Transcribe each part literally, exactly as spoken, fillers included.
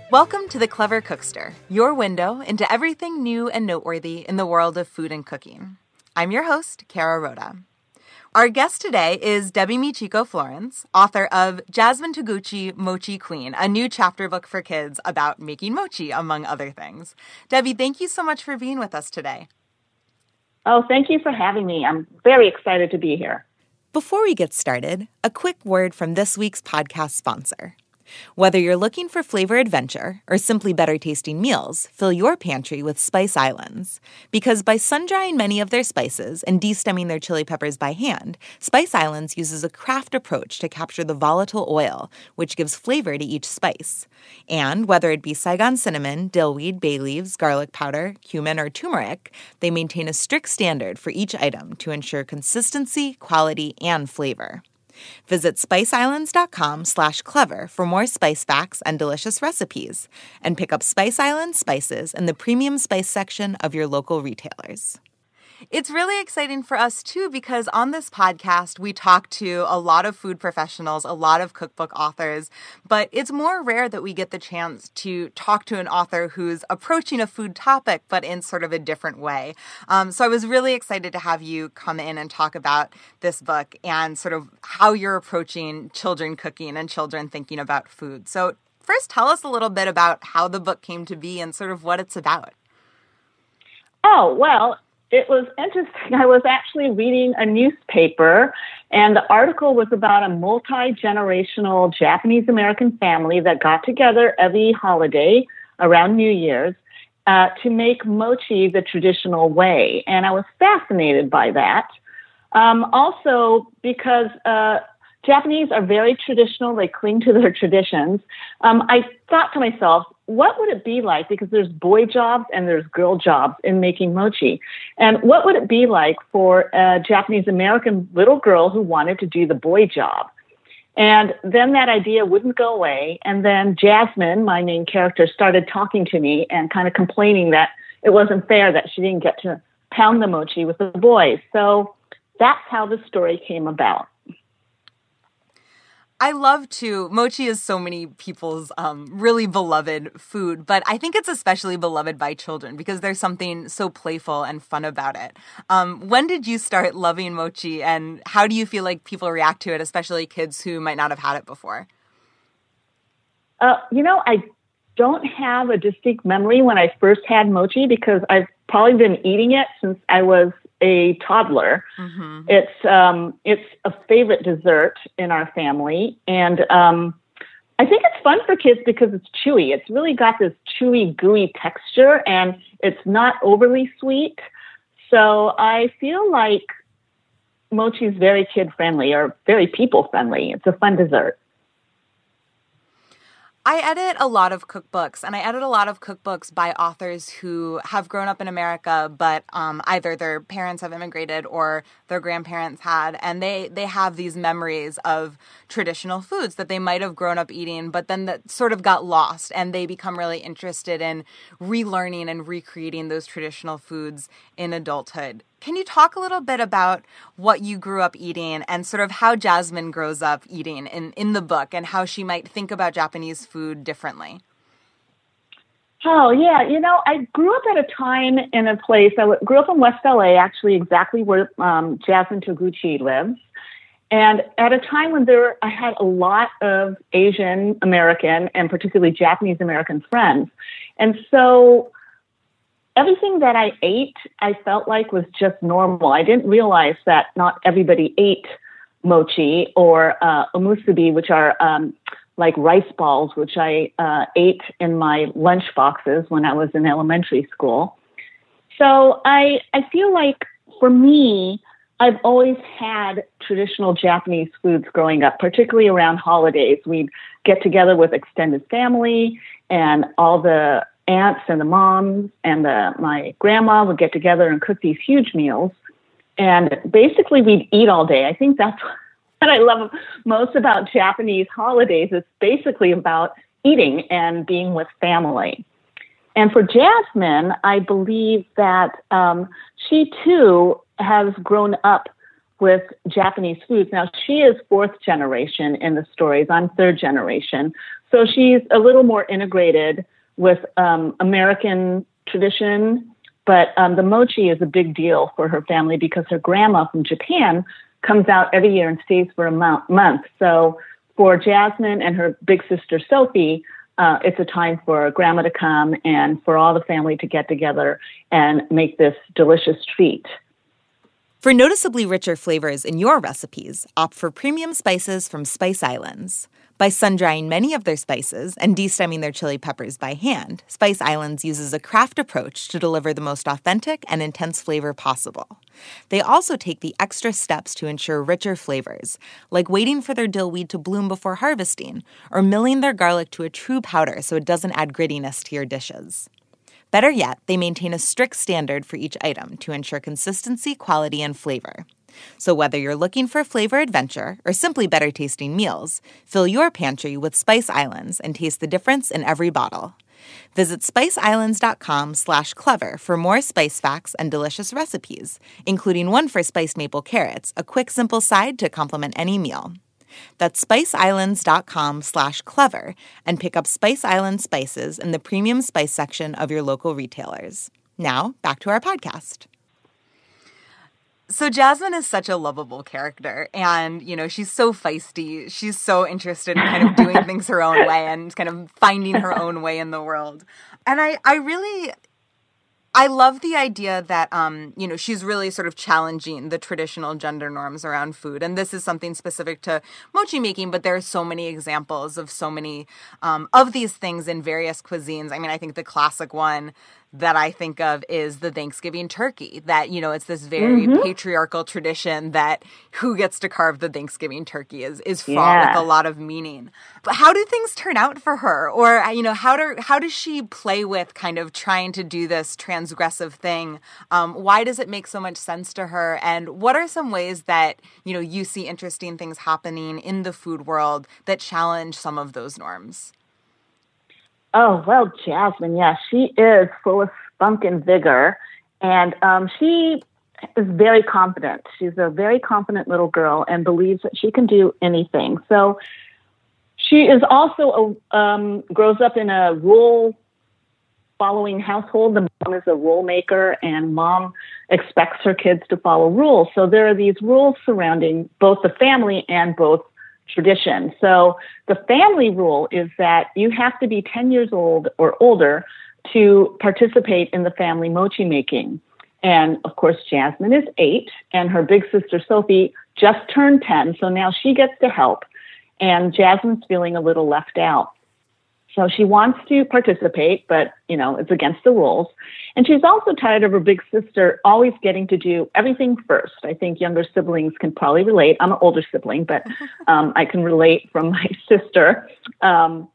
Welcome to The Clever Cookster, your window into everything new and noteworthy in the world of food and cooking. I'm your host, Kara Rhoda. Our guest today is Debbie Michiko Florence, author of Jasmine Toguchi, Mochi Queen, a new chapter book for kids about making mochi, among other things. Debbie, thank you so much for being with us today. Oh, thank you for having me. I'm very excited to be here. Before we get started, a quick word from this week's podcast sponsor. Whether you're looking for flavor adventure or simply better tasting meals, fill your pantry with Spice Islands. Because by sun-drying many of their spices and de-stemming their chili peppers by hand, Spice Islands uses a craft approach to capture the volatile oil, which gives flavor to each spice. And whether it be Saigon cinnamon, dillweed, bay leaves, garlic powder, cumin, or turmeric, they maintain a strict standard for each item to ensure consistency, quality, and flavor. Visit spiceislands.com slash clever for more spice facts and delicious recipes, and pick up Spice Island spices in the premium spice section of your local retailers. It's really exciting for us, too, because on this podcast, we talk to a lot of food professionals, a lot of cookbook authors, but it's more rare that we get the chance to talk to an author who's approaching a food topic, but in sort of a different way. Um, so I was really excited to have you come in and talk about this book and sort of how you're approaching children cooking and children thinking about food. So first, tell us a little bit about how the book came to be and sort of what it's about. Oh, well, it was interesting. I was actually reading a newspaper, and the article was about a multi-generational Japanese-American family that got together every holiday around New Year's uh, to make mochi the traditional way. And I was fascinated by that. Um, also, because uh, Japanese are very traditional, they cling to their traditions. Um, I thought to myself, what would it be like, because there's boy jobs and there's girl jobs in making mochi, and what would it be like for a Japanese-American little girl who wanted to do the boy job? And then that idea wouldn't go away, and then Jasmine, my main character, started talking to me and kind of complaining that it wasn't fair that she didn't get to pound the mochi with the boys. So that's how the story came about. I love to, mochi is so many people's um, really beloved food, but I think it's especially beloved by children because there's something so playful and fun about it. Um, when did you start loving mochi, and how do you feel like people react to it, especially kids who might not have had it before? Uh, you know, I don't have a distinct memory when I first had mochi because I've probably been eating it since I was a toddler. Mm-hmm. It's um, it's a favorite dessert in our family, and um, I think it's fun for kids because it's chewy. It's really got this chewy, gooey texture, and it's not overly sweet. So I feel like mochi is very kid-friendly or very people-friendly. It's a fun dessert. I edit a lot of cookbooks, and I edit a lot of cookbooks by authors who have grown up in America, but um, either their parents have immigrated or their grandparents had, and they, they have these memories of traditional foods that they might have grown up eating, but then that sort of got lost, and they become really interested in relearning and recreating those traditional foods in adulthood. Can you talk a little bit about what you grew up eating and sort of how Jasmine grows up eating in, in the book and how she might think about Japanese food differently? Oh, yeah. You know, I grew up at a time in a place, I w- grew up in West L A, actually exactly where um, Jasmine Toguchi lives. And at a time when there, I had a lot of Asian American and particularly Japanese American friends. And so everything that I ate, I felt like was just normal. I didn't realize that not everybody ate mochi or uh, omusubi, which are um, like rice balls, which I uh, ate in my lunch boxes when I was in elementary school. So I, I feel like for me, I've always had traditional Japanese foods growing up, particularly around holidays. We'd get together with extended family, and all the aunts and the moms and the, my grandma would get together and cook these huge meals. And basically we'd eat all day. I think that's what I love most about Japanese holidays. It's basically about eating and being with family. And for Jasmine, I believe that um, she too has grown up with Japanese foods. Now, she is fourth generation in the stories. I'm third generation. So she's a little more integrated with um, American tradition. But um, the mochi is a big deal for her family because her grandma from Japan comes out every year and stays for a mo- month. So for Jasmine and her big sister Sophie, uh, it's a time for grandma to come and for all the family to get together and make this delicious treat. For noticeably richer flavors in your recipes, opt for premium spices from Spice Islands. By sun-drying many of their spices and de-stemming their chili peppers by hand, Spice Islands uses a craft approach to deliver the most authentic and intense flavor possible. They also take the extra steps to ensure richer flavors, like waiting for their dill weed to bloom before harvesting, or milling their garlic to a true powder so it doesn't add grittiness to your dishes. Better yet, they maintain a strict standard for each item to ensure consistency, quality, and flavor. So whether you're looking for flavor adventure or simply better tasting meals, fill your pantry with Spice Islands and taste the difference in every bottle. Visit spiceislands.com slash clever for more spice facts and delicious recipes, including one for spiced maple carrots, a quick, simple side to complement any meal. That's spiceislands.com slash clever and pick up Spice Island spices in the premium spice section of your local retailers. Now, back to our podcast. So Jasmine is such a lovable character, and, you know, she's so feisty. She's so interested in kind of doing things her own way and kind of finding her own way in the world. And I, I really... I love the idea that, um, you know, she's really sort of challenging the traditional gender norms around food. And this is something specific to mochi making, but there are so many examples of so many um, of these things in various cuisines. I mean, I think the classic one that I think of is the Thanksgiving turkey, that, you know, it's this very mm-hmm. patriarchal tradition that who gets to carve the Thanksgiving turkey is, is fraught yeah. with a lot of meaning. But how do things turn out for her? Or, you know, how do, how does she play with kind of trying to do this transgressive thing? Um, why does it make so much sense to her? And what are some ways that, you know, you see interesting things happening in the food world that challenge some of those norms? Oh, well, Jasmine, yeah, she is full of spunk and vigor, and um, she is very confident. She's a very confident little girl and believes that she can do anything. So she is also a, um, grows up in a rule-following household. The mom is a rule maker, and mom expects her kids to follow rules. So there are these rules surrounding both the family and both tradition. So the family rule is that you have to be ten years old or older to participate in the family mochi making. And of course, Jasmine is eight, and her big sister Sophie just turned ten. So now she gets to help, and Jasmine's feeling a little left out. So she wants to participate, but, you know, it's against the rules. And she's also tired of her big sister always getting to do everything first. I think younger siblings can probably relate. I'm an older sibling, but um, I can relate from my sister. Um,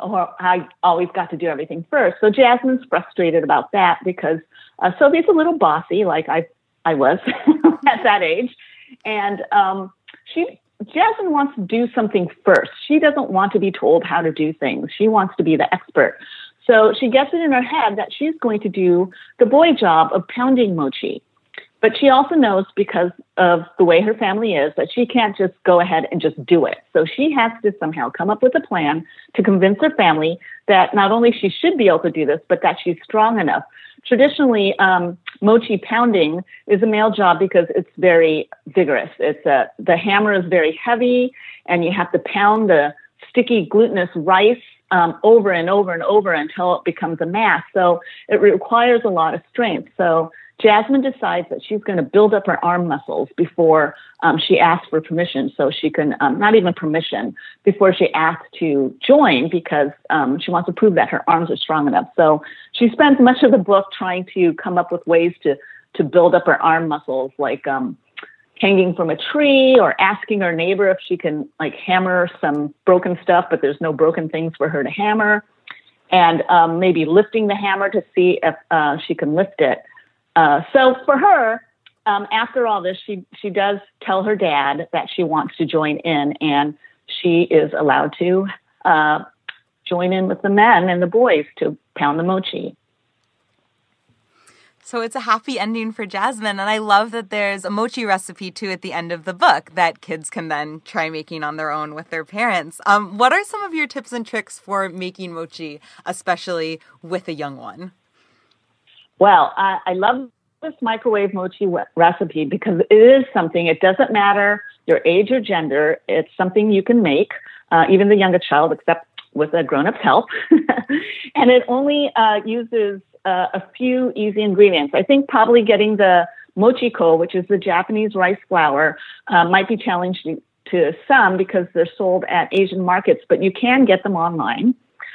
I always got to do everything first. So Jasmine's frustrated about that because uh, Sophie's a little bossy, like I, I was at that age. And um, she... Jasmine wants to do something first. She doesn't want to be told how to do things. She wants to be the expert. So she gets it in her head that she's going to do the boy job of pounding mochi. But she also knows, because of the way her family is, that she can't just go ahead and just do it. So she has to somehow come up with a plan to convince her family that not only she should be able to do this, but that she's strong enough. Traditionally, um, mochi pounding is a male job because it's very vigorous. It's a, the hammer is very heavy, and you have to pound the sticky glutinous rice um, over and over and over until it becomes a mass. So it requires a lot of strength. So Jasmine decides that she's going to build up her arm muscles before um, she asks for permission. So she can, um, not even permission, before she asks to join, because um, she wants to prove that her arms are strong enough. So she spends much of the book trying to come up with ways to, to build up her arm muscles, like um, hanging from a tree or asking her neighbor if she can like hammer some broken stuff, but there's no broken things for her to hammer, and um, maybe lifting the hammer to see if uh, she can lift it. Uh, so for her, um, after all this, she, she does tell her dad that she wants to join in, and she is allowed to uh, join in with the men and the boys to pound the mochi. So it's a happy ending for Jasmine, and I love that there's a mochi recipe, too, at the end of the book that kids can then try making on their own with their parents. Um, what are some of your tips and tricks for making mochi, especially with a young one? Well, I, I love this microwave mochi recipe because it is something, it doesn't matter your age or gender, it's something you can make, uh, even the younger child, except with a grown-up's help. And it only uh, uses uh, a few easy ingredients. I think probably getting the mochiko, which is the Japanese rice flour, uh, might be challenging to some because they're sold at Asian markets, but you can get them online.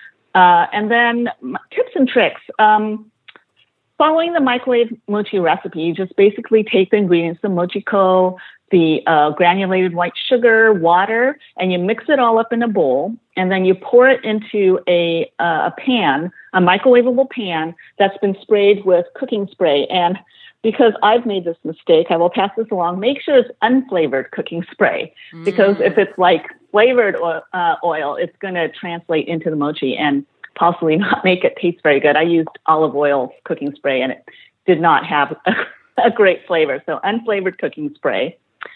Uh, and then tips and tricks. Um, following the microwave mochi recipe, you just basically take the ingredients, the mochiko, the uh, granulated white sugar, water, and you mix it all up in a bowl, and then you pour it into a, uh, a pan, a microwavable pan that's been sprayed with cooking spray. And because I've made this mistake, I will pass this along. Make sure it's unflavored cooking spray, because mm. if it's like flavored oil, uh, oil it's going to translate into the mochi and possibly not make it taste very good. I used olive oil cooking spray, and it did not have a, a great flavor. So unflavored cooking spray.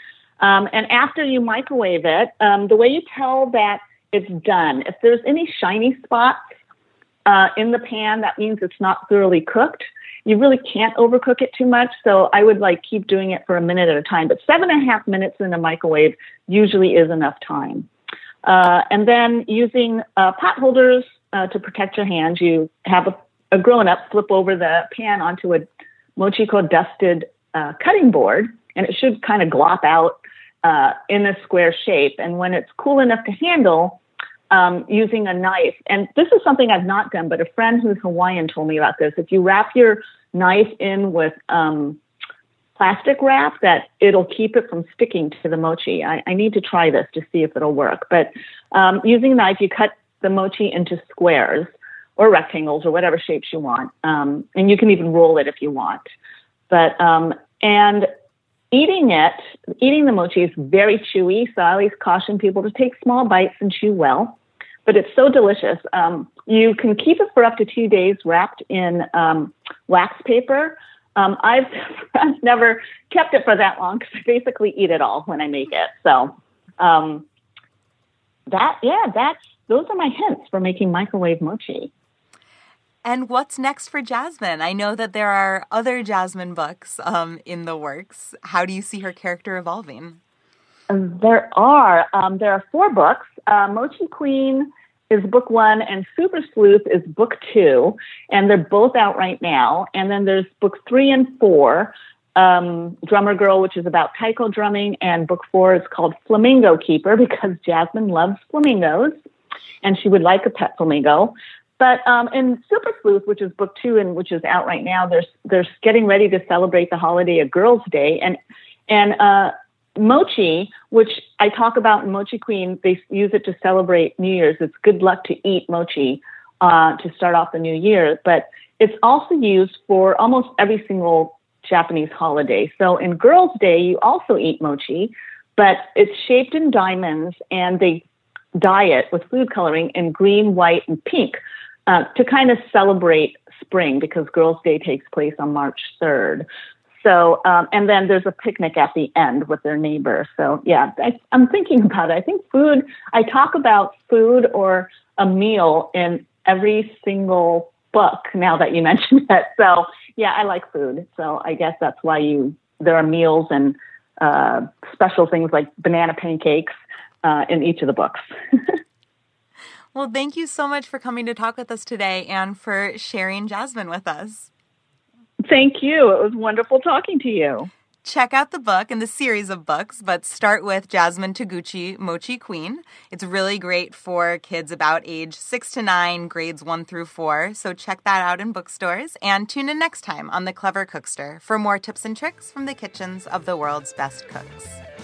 Um, and after you microwave it, um, the way you tell that it's done, if there's any shiny spots uh, in the pan, that means it's not thoroughly cooked. You really can't overcook it too much, so I would like keep doing it for a minute at a time. But seven and a half minutes in the microwave usually is enough time. Uh, and then using uh, pot holders uh, to protect your hands, you have a, a grown-up flip over the pan onto a mochiko dusted uh, cutting board, and it should kind of glop out uh, in a square shape. And when it's cool enough to handle, um, using a knife, and this is something I've not done, but a friend who's Hawaiian told me about this. If you wrap your knife in with um, plastic wrap, that it'll keep it from sticking to the mochi. I, I need to try this to see if it'll work. But um, using a knife, you cut the mochi into squares or rectangles or whatever shapes you want. Um, and you can even roll it if you want. But um, and Eating it, eating the mochi is very chewy, so I always caution people to take small bites and chew well. But it's so delicious. Um, you can keep it for up to two days wrapped in um, wax paper. Um, I've, I've never kept it for that long because I basically eat it all when I make it. So um, that, yeah, that's those are my hints for making microwave mochi. And what's next for Jasmine? I know that there are other Jasmine books um, in the works. How do you see her character evolving? There are. Um, there are four books. Uh, Mochi Queen is book one, and Super Sleuth is book two, and they're both out right now. And then there's books three and four, um, Drummer Girl, which is about taiko drumming, and book four is called Flamingo Keeper because Jasmine loves flamingos, and she would like a pet flamingo. But um, in Super Sleuth, which is book two and which is out right now, they're, they're getting ready to celebrate the holiday of Girls' Day. And and uh, mochi, which I talk about in Mochi Queen, they use it to celebrate New Year's. It's good luck to eat mochi uh, to start off the new year. But it's also used for almost every single Japanese holiday. So in Girls' Day, you also eat mochi, but it's shaped in diamonds, and they dye it with food coloring in green, white, and pink. Uh, to kind of celebrate spring because Girls' Day takes place on March third. So, um, and then there's a picnic at the end with their neighbor. So, yeah, I, I'm thinking about it. I think food, I talk about food or a meal in every single book now that you mentioned it. So, yeah, I like food. So I guess that's why you there are meals and uh, special things like banana pancakes uh, in each of the books. Well, thank you so much for coming to talk with us today and for sharing Jasmine with us. Thank you. It was wonderful talking to you. Check out the book and the series of books, but start with Jasmine Taguchi, Mochi Queen. It's really great for kids about age six to nine, grades one through four. So check that out in bookstores and tune in next time on The Clever Cookster for more tips and tricks from the kitchens of the world's best cooks.